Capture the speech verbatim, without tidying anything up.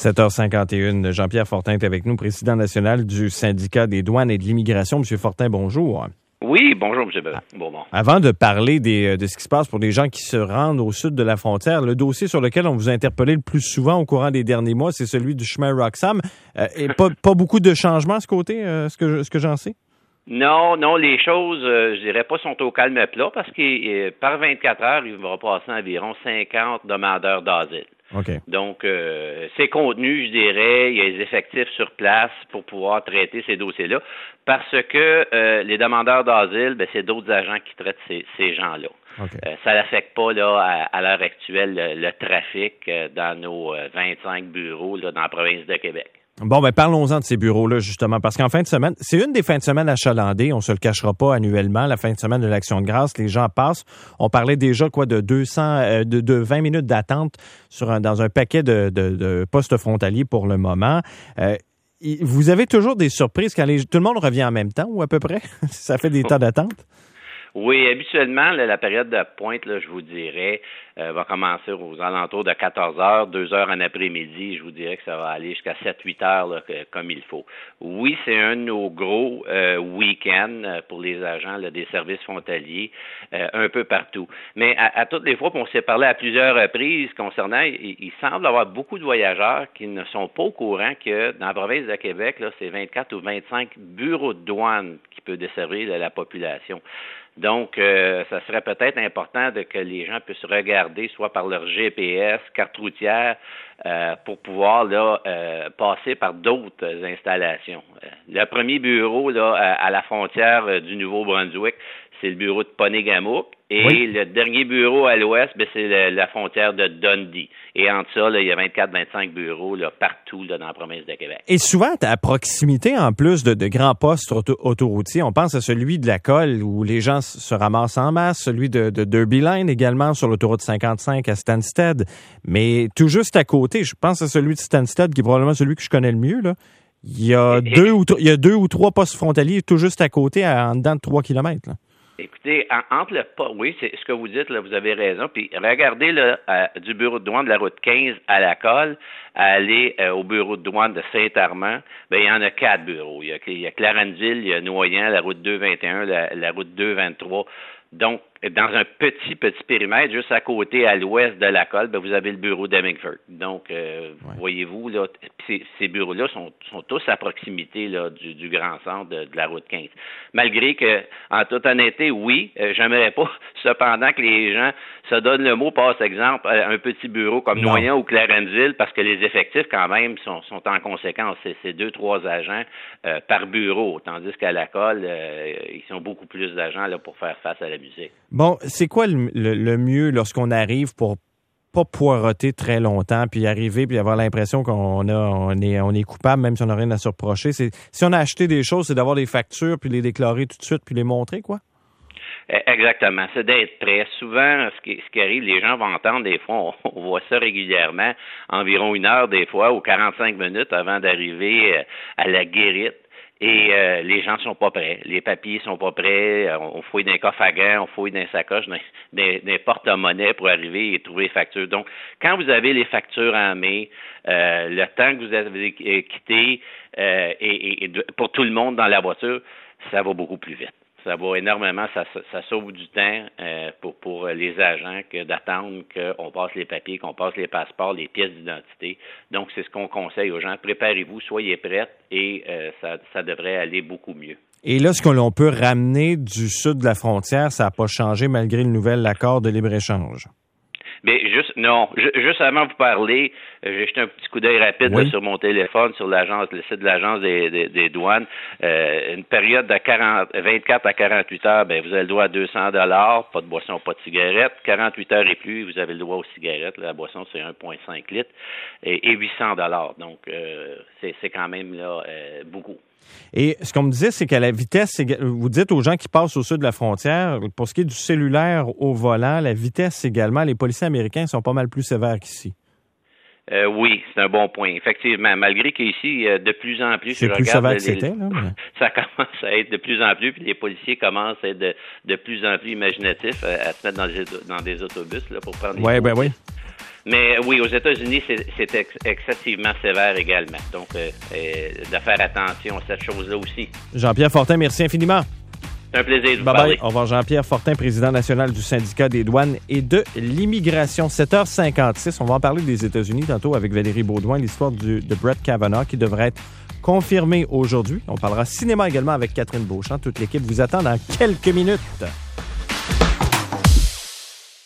sept heures cinquante et une, Jean-Pierre Fortin est avec nous, président national du syndicat des douanes et de l'immigration. Monsieur Fortin, bonjour. Oui, bonjour, M. Bourbon. Avant de parler des, de ce qui se passe pour les gens qui se rendent au sud de la frontière, le dossier sur lequel on vous a interpellé le plus souvent au courant des derniers mois, c'est celui du chemin Roxham. Euh, et pas, pas beaucoup de changements à ce côté, euh, ce que, ce que j'en sais? Non, non, les choses, euh, je dirais pas, sont au calme plat parce que euh, par vingt-quatre heures, il va passer environ cinquante demandeurs d'asile. Okay. Donc, euh, c'est contenu, je dirais, il y a les effectifs sur place pour pouvoir traiter ces dossiers-là, parce que euh, les demandeurs d'asile, ben, c'est d'autres agents qui traitent ces, ces gens-là. Okay. Euh, ça n'affecte pas là à, à l'heure actuelle le, le trafic euh, dans nos euh, vingt-cinq bureaux là, dans la province de Québec. Bon, ben parlons-en de ces bureaux-là, justement, parce qu'en fin de semaine, c'est une des fins de semaine achalandées, on se le cachera pas annuellement, la fin de semaine de l'Action de grâce, les gens passent. On parlait déjà quoi de deux cents, euh, de, de vingt minutes d'attente sur un, dans un paquet de, de, de postes frontaliers pour le moment. Euh, vous avez toujours des surprises quand les, tout le monde revient en même temps, ou à peu près? Ça fait des temps d'attente? Oui, habituellement, là, la période de pointe, là, je vous dirais, euh, va commencer aux alentours de quatorze heures, deux heures en après-midi. Je vous dirais que ça va aller jusqu'à sept huit heures là, que, comme il faut. Oui, c'est un de nos gros euh, week-ends pour les agents là, des services frontaliers, euh, un peu partout. Mais à, à toutes les fois, on s'est parlé à plusieurs reprises concernant, il, il semble y avoir beaucoup de voyageurs qui ne sont pas au courant que dans la province de Québec, là, c'est vingt-quatre ou vingt-cinq bureaux de douane qui peuvent desservir là, la population. Donc, euh, ça serait peut-être important de que les gens puissent regarder, soit par leur G P S, carte routière, euh, pour pouvoir là euh, passer par d'autres installations. Euh, le premier bureau là à, à la frontière euh, du Nouveau-Brunswick, c'est le bureau de Ponegamook. Et oui. Le dernier bureau à l'ouest, ben, c'est le, la frontière de Dundee. Et entre ça, là, il y a vingt-quatre vingt-cinq bureaux là, partout là, dans la province de Québec. Et souvent, à proximité, en plus de, de grands postes auto- autoroutiers, on pense à celui de la Colle où les gens se ramassent en masse, celui de, de Derby Line également sur l'autoroute cinquante-cinq à Stansted. Mais tout juste à côté, je pense à celui de Stansted qui est probablement celui que je connais le mieux, là. Il y a, et, deux, et... Ou, il y a deux ou trois postes frontaliers tout juste à côté, à, en dedans de trois kilomètres, là. Écoutez, en, entre le pas, oui, c'est ce que vous dites, là, vous avez raison. Puis regardez là, à, du bureau de douane de la route quinze à la Colle, à aller euh, au bureau de douane de Saint-Armand, ben il y en a quatre bureaux. Il y a, il y a Clarenville, il y a Noyant, la route deux vingt et un, la, la route deux vingt-trois. Donc, dans un petit, petit périmètre, juste à côté, à l'ouest de la Colle, ben, vous avez le bureau d'Hemingford. Donc, euh, ouais. voyez-vous, là, ces, ces bureaux-là sont, sont tous à proximité là, du, du grand centre de, de la route quinze. Malgré que, en toute honnêteté, oui, euh, j'aimerais pas, cependant, que les gens se donnent le mot, par exemple, à un petit bureau comme non. Noyant ou Clarenville, parce que les effectifs, quand même, sont, sont en conséquence. C'est, c'est deux, trois agents euh, par bureau, tandis qu'à la Colle, euh, ils sont beaucoup plus d'agents là, pour faire face à la musique. Bon, c'est quoi le, le, le mieux lorsqu'on arrive pour pas poireauter très longtemps, puis arriver, puis avoir l'impression qu'on a, on est, on est coupable, même si on n'a rien à se reprocher. C'est, si on a acheté des choses, c'est d'avoir des factures, puis les déclarer tout de suite, puis les montrer, quoi? Exactement, c'est d'être prêt. Souvent, ce qui, ce qui arrive, les gens vont entendre, des fois, on, on voit ça régulièrement, environ une heure des fois, ou quarante-cinq minutes avant d'arriver à la guérite. Et euh, les gens sont pas prêts, les papiers sont pas prêts, on fouille dans les coffres à gants, on fouille dans les sacoches, dans, dans, dans les porte-monnaies pour arriver et trouver les factures. Donc, quand vous avez les factures en main, euh, le temps que vous avez quitté euh, et, et pour tout le monde dans la voiture, ça va beaucoup plus vite. Ça va énormément, ça, ça sauve du temps euh, pour, pour les agents que d'attendre qu'on passe les papiers, qu'on passe les passeports, les pièces d'identité. Donc, c'est ce qu'on conseille aux gens. Préparez-vous, soyez prêts et euh, ça, ça devrait aller beaucoup mieux. Et là, ce que l'on peut ramener du sud de la frontière, ça n'a pas changé malgré le nouvel accord de libre-échange? Mais juste, non, juste avant de vous parler, j'ai jeté un petit coup d'œil rapide oui. là, sur mon téléphone, sur l'agence, le site de l'agence des, des, des douanes. Euh, une période de quarante, vingt-quatre à quarante-huit heures, ben vous avez le droit à deux cents dollars, pas de boisson, pas de cigarette. quarante-huit heures et plus, vous avez le droit aux cigarettes. Là, la boisson, c'est un virgule cinq litres et, et huit cents dollars. Donc, euh, c'est, c'est quand même là euh, beaucoup. Et ce qu'on me disait, c'est qu'à la vitesse, vous dites aux gens qui passent au sud de la frontière, pour ce qui est du cellulaire au volant, la vitesse également, les policiers américains sont pas mal plus sévères qu'ici. Euh, oui, c'est un bon point. Effectivement, malgré qu'ici, de plus en plus, c'est je plus regarde sévère les, que c'était, là, mais... ça commence à être de plus en plus, puis les policiers commencent à être de, de plus en plus imaginatifs, à se mettre dans des, dans des autobus là, pour prendre des ouais, ben oui. Mais oui, aux États-Unis, c'est, c'est ex- excessivement sévère également. Donc, euh, euh, de faire attention à cette chose-là aussi. Jean-Pierre Fortin, merci infiniment. C'est un plaisir de vous bye parler. Bye. Au revoir, Jean-Pierre Fortin, président national du syndicat des douanes et de l'immigration. sept heures cinquante-six, on va en parler des États-Unis tantôt avec Valérie Baudouin, l'histoire du, de Brett Kavanaugh qui devrait être confirmée aujourd'hui. On parlera cinéma également avec Catherine Beauchamp. Toute l'équipe vous attend dans quelques minutes.